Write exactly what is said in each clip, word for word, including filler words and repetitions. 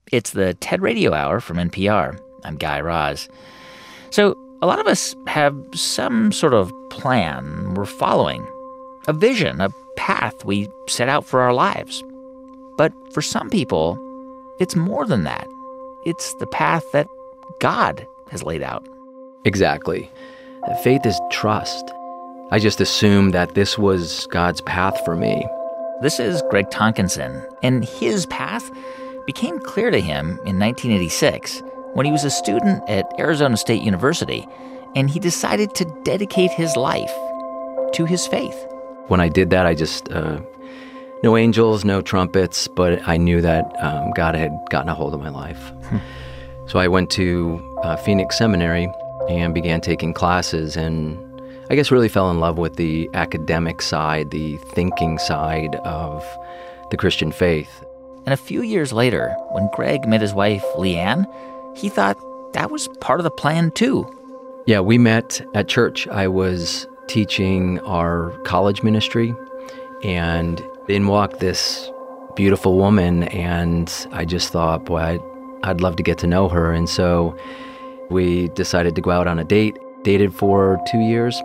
It's the TED Radio Hour from N P R. I'm Guy Raz. So, a lot of us have some sort of plan we're following, a vision, a path we set out for our lives. But for some people, it's more than that. It's the path that God has laid out. Exactly. Faith is trust. I just assumed that this was God's path for me. This is Greg Tonkinson, and his path became clear to him in nineteen eighty-six when he was a student at Arizona State University, and he decided to dedicate his life to his faith. When I did that, I just, uh, no angels, no trumpets, but I knew that um, God had gotten a hold of my life. Hmm. So I went to uh, Phoenix Seminary and began taking classes, and I guess really fell in love with the academic side, the thinking side of the Christian faith. And a few years later, when Greg met his wife, Leanne, he thought that was part of the plan, too. Yeah, we met at church. I was teaching our college ministry, and in walked this beautiful woman, and I just thought, boy, I'd, I'd love to get to know her. And so we decided to go out on a date, dated for two years,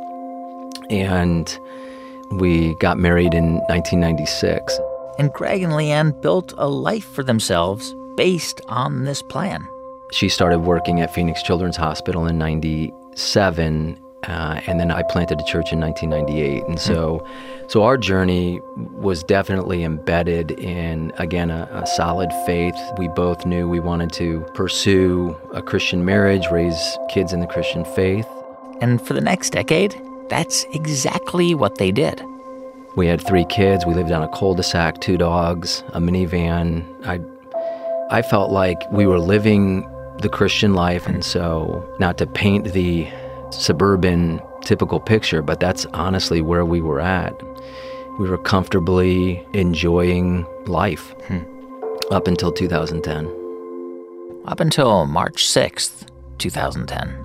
and we got married in nineteen ninety-six. And Greg and Leanne built a life for themselves based on this plan. She started working at Phoenix Children's Hospital in ninety-seven, uh, and then I planted a church in nineteen ninety-eight. And so mm. so our journey was definitely embedded in, again, a, a solid faith. We both knew we wanted to pursue a Christian marriage, raise kids in the Christian faith. And for the next decade, that's exactly what they did. We had three kids. We lived on a cul-de-sac, two dogs, a minivan. I I felt like we were living the Christian life, and so not to paint the suburban typical picture, but that's honestly where we were at. We were comfortably enjoying life hmm. up until two thousand ten. Up until March sixth, two thousand ten.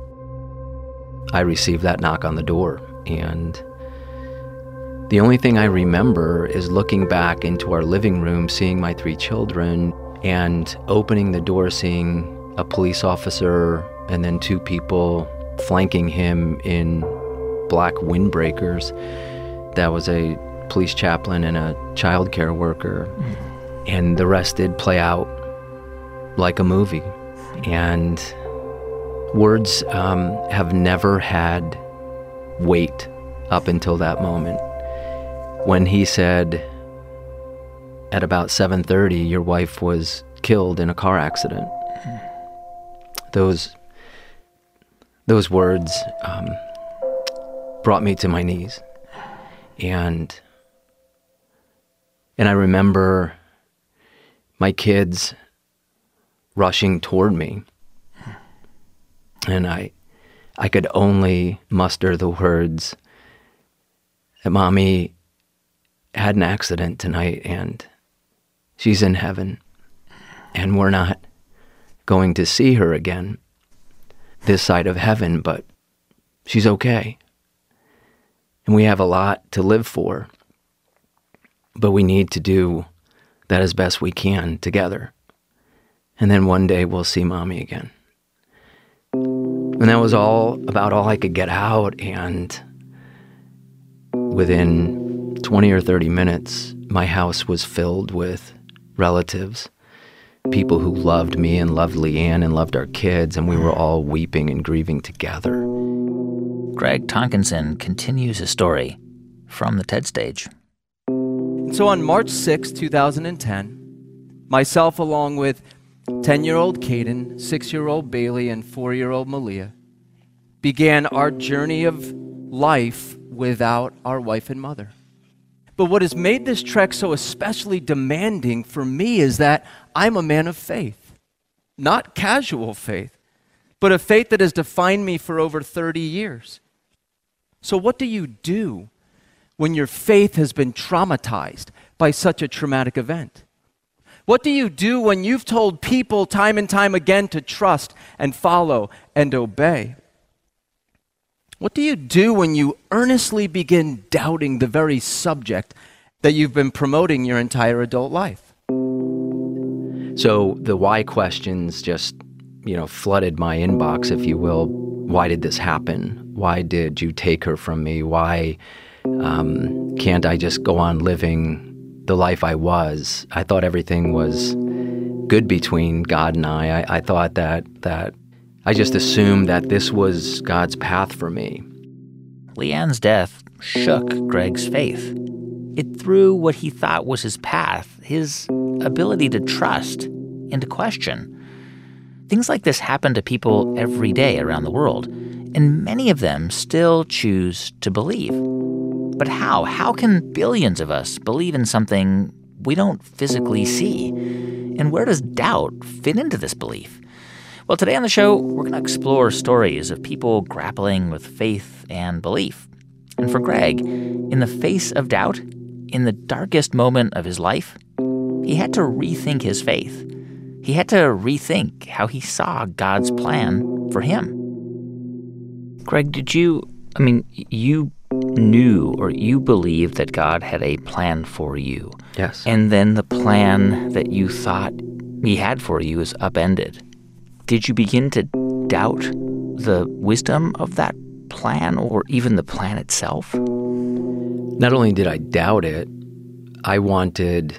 I received that knock on the door, and the only thing I remember is looking back into our living room, seeing my three children, and opening the door, seeing a police officer and then two people flanking him in black windbreakers. That was a police chaplain and a child care worker. Mm. And the rest did play out like a movie. And words um, have never had weight up until that moment. When he said, at about seven thirty, your wife was killed in a car accident. Mm. Those those words um, brought me to my knees. And and I remember my kids rushing toward me. And I I could only muster the words that Mommy had an accident tonight and she's in heaven and we're not going to see her again this side of heaven, but she's okay. And we have a lot to live for, but we need to do that as best we can together. And then one day we'll see Mommy again. And that was all about all I could get out, and within twenty or thirty minutes, my house was filled with relatives, people who loved me and loved Leanne and loved our kids, and we were all weeping and grieving together. Greg Tonkinson continues his story from the TED stage. So on March sixth, two thousand ten, myself along with ten-year-old Caden, six-year-old Bailey, and four-year-old Malia began our journey of life without our wife and mother. But what has made this trek so especially demanding for me is that I'm a man of faith. Not casual faith, but a faith that has defined me for over thirty years. So what do you do when your faith has been traumatized by such a traumatic event? What do you do when you've told people time and time again to trust and follow and obey? What do you do when you earnestly begin doubting the very subject that you've been promoting your entire adult life? So the why questions just, you know, flooded my inbox, if you will. Why did this happen? Why did you take her from me? Why um, can't I just go on living the life I was? I thought everything was good between God and I. I, I thought that that I just assumed that this was God's path for me. Leanne's death shook Greg's faith. It threw what he thought was his path, his ability to trust, into question. Things like this happen to people every day around the world, and many of them still choose to believe. But how? How can billions of us believe in something we don't physically see? And where does doubt fit into this belief? Well, today on the show, we're going to explore stories of people grappling with faith and belief. And for Greg, in the face of doubt, in the darkest moment of his life, he had to rethink his faith. He had to rethink how he saw God's plan for him. Greg, did you, I mean, you knew or you believed that God had a plan for you. Yes. And then the plan that you thought he had for you is upended. Did you begin to doubt the wisdom of that plan or even the plan itself? Not only did I doubt it, I wanted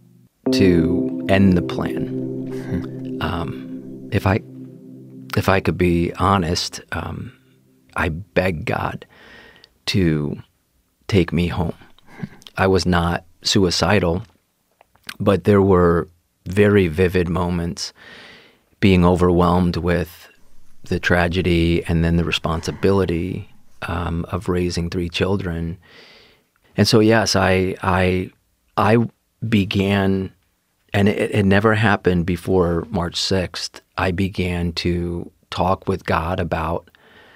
to end the plan. Mm-hmm. Um, if I, if I could be honest, um, I begged God to take me home. I was not suicidal, but there were very vivid moments being overwhelmed with the tragedy and then the responsibility um, of raising three children. And so, yes, I I I began, and it, it never happened before March sixth, I began to talk with God about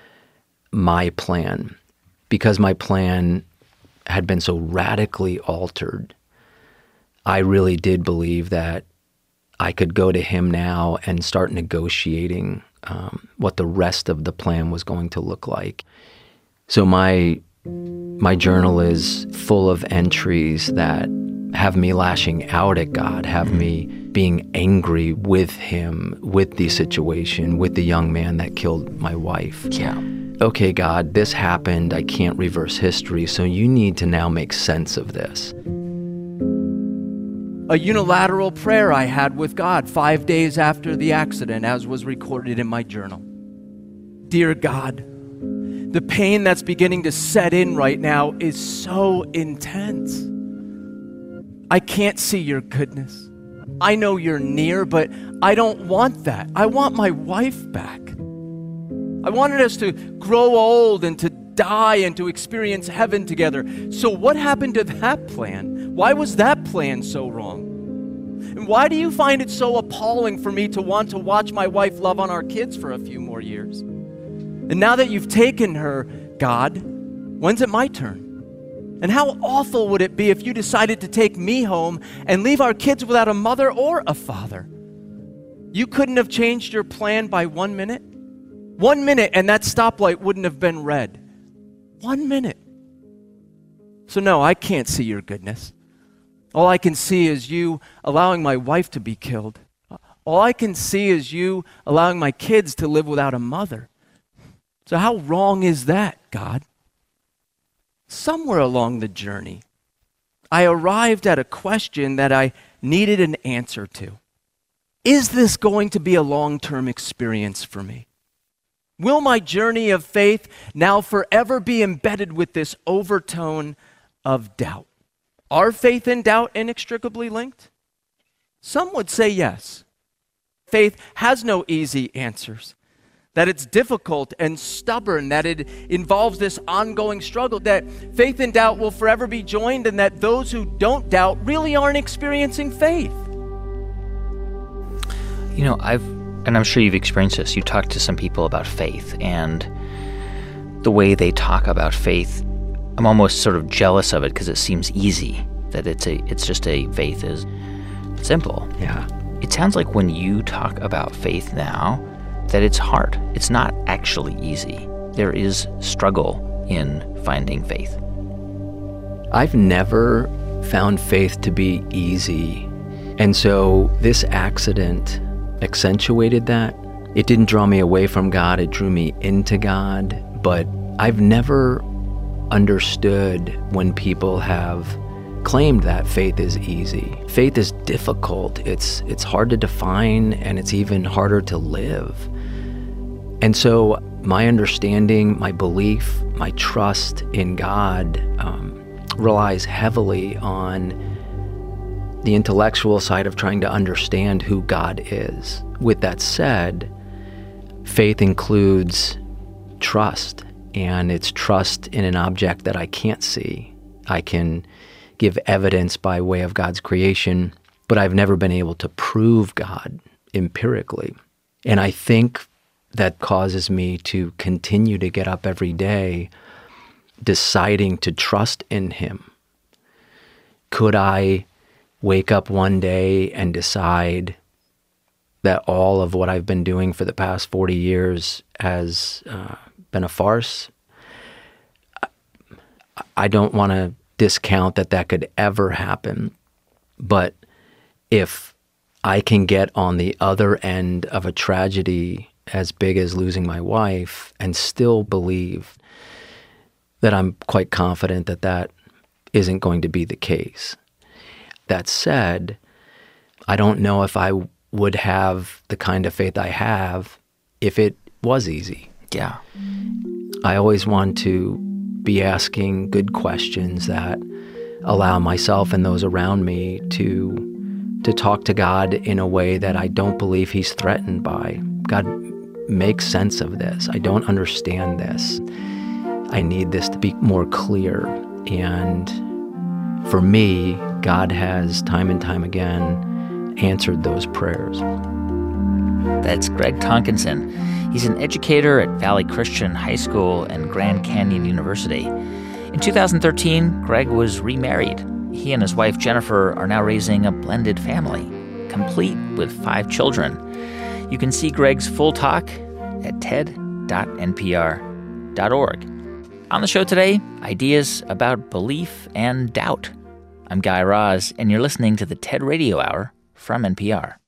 my plan, because my plan had been so radically altered. I really did believe that I could go to him now and start negotiating um, what the rest of the plan was going to look like. So my my journal is full of entries that have me lashing out at God, have me being angry with him, with the situation, with the young man that killed my wife. Yeah. Okay, God, this happened. I can't reverse history, so you need to now make sense of this. A unilateral prayer I had with God five days after the accident, as was recorded in my journal. Dear God, the pain that's beginning to set in right now is so intense. I can't see your goodness. I know you're near, but I don't want that. I want my wife back. I wanted us to grow old and to die and to experience heaven together. So what happened to that plan? Why was that plan so wrong? And why do you find it so appalling for me to want to watch my wife love on our kids for a few more years? And now that you've taken her, God, when's it my turn? And how awful would it be if you decided to take me home and leave our kids without a mother or a father? You couldn't have changed your plan by one minute? One minute and that stoplight wouldn't have been red. One minute. So no, I can't see your goodness. All I can see is you allowing my wife to be killed. All I can see is you allowing my kids to live without a mother. So how wrong is that, God? Somewhere along the journey, I arrived at a question that I needed an answer to. Is this going to be a long-term experience for me? Will my journey of faith now forever be embedded with this overtone of doubt? Are faith and doubt inextricably linked? Some would say yes. Faith has no easy answers, that it's difficult and stubborn, that it involves this ongoing struggle, that faith and doubt will forever be joined, and that those who don't doubt really aren't experiencing faith. You know, I've, and I'm sure you've experienced this, you talk to some people about faith, and the way they talk about faith, I'm almost sort of jealous of it because it seems easy, that it's a, it's just a, faith is simple. Yeah. It sounds like when you talk about faith now, that it's hard. It's not actually easy. There is struggle in finding faith. I've never found faith to be easy And so this accident accentuated that. It didn't draw me away from God, it drew me into God. But I've never understood when people have claimed that faith is easy. Faith is difficult. It's it's hard to define, and it's even harder to live. And so my understanding, my belief, my trust in God um, relies heavily on the intellectual side of trying to understand who God is. With that said, faith includes trust, and it's trust in an object that I can't see. I can give evidence by way of God's creation, but I've never been able to prove God empirically. And I think that causes me to continue to get up every day deciding to trust in Him. Could I wake up one day and decide that all of what I've been doing for the past forty years has uh, been a farce? I don't want to discount that that could ever happen, but if I can get on the other end of a tragedy as big as losing my wife and still believe, that I'm quite confident that that isn't going to be the case. That said, I don't know if I would have the kind of faith I have if it was easy. Yeah. I always want to be asking good questions that allow myself and those around me to to talk to God in a way that I don't believe He's threatened by. God, make sense of this. I don't understand this. I need this to be more clear. And for me, God has time and time again answered those prayers. That's Greg Tonkinson. He's an educator at Valley Christian High School and Grand Canyon University. In two thousand thirteen, Greg was remarried. He and his wife, Jennifer, are now raising a blended family, complete with five children. You can see Greg's full talk at ted dot n p r dot org. On the show today, ideas about belief and doubt. I'm Guy Raz, and you're listening to the TED Radio Hour from N P R.